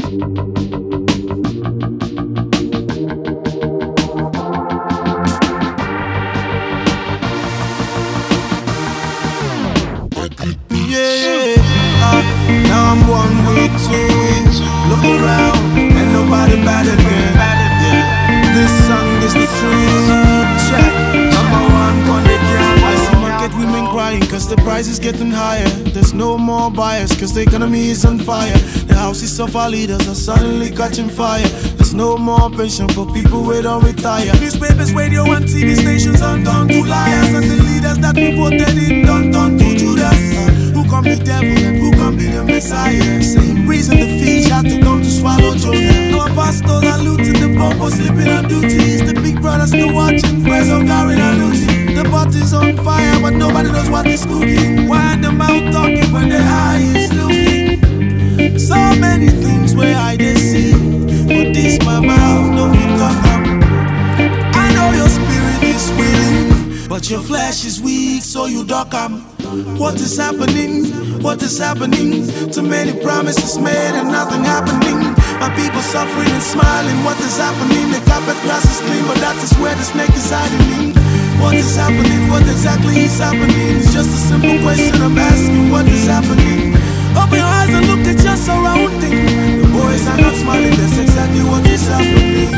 Now I'm one with two. Look around, ain't nobody better than. Yeah. This song is the truth. Check, number one on the count. I see market women crying cause the price is getting higher. There's no more buyers cause the economy is on fire. The houses of our leaders are suddenly catching fire. There's no more pension for people who don't retire. Newspapers, radio and TV stations are done to liars. And the leaders that we voted in don't turn to Judas. Who can be devil and who can be the Messiah? Same reason the fish had to come to swallow Jonah. Our pastors are looting the poor, sleeping on duty. The big brothers still watching, press on carrying on duty. The pot is on fire, but nobody knows what is cooking. Why the mouth talking when the eye is looking? So many things where I did see, but this my mouth no fit talk up. I know your spirit is willing, but your flesh is weak, so you duck up. What is happening? What is happening? Too many promises made and nothing happening. My people suffering and smiling. What is happening? The carpet grass is clean, but that is where the snake is hiding. What is happening? What exactly is happening? It's just a simple question I'm asking. What is happening? Open your eyes and look at your surrounding. The boys are not smiling. That's exactly what is happening.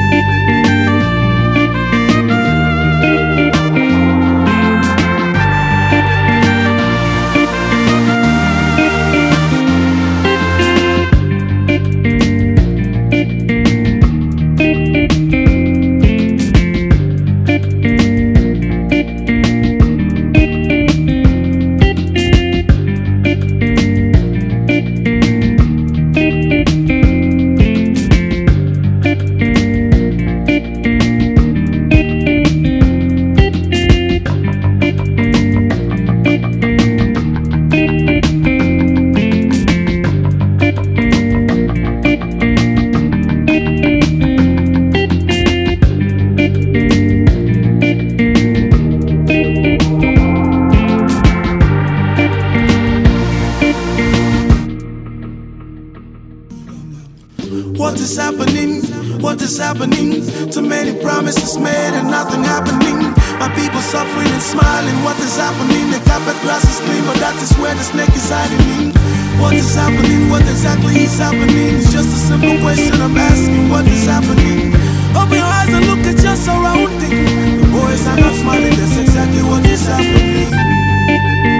What is happening? What is happening? Too many promises made and nothing happening. My people suffering and smiling. What is happening? The carpet grass is clean, but that is where the snake is hiding. What is happening? What exactly is happening? It's just a simple question I'm asking. What is happening? Open your eyes and look at your surrounding. The boys are not smiling. That's exactly what is happening.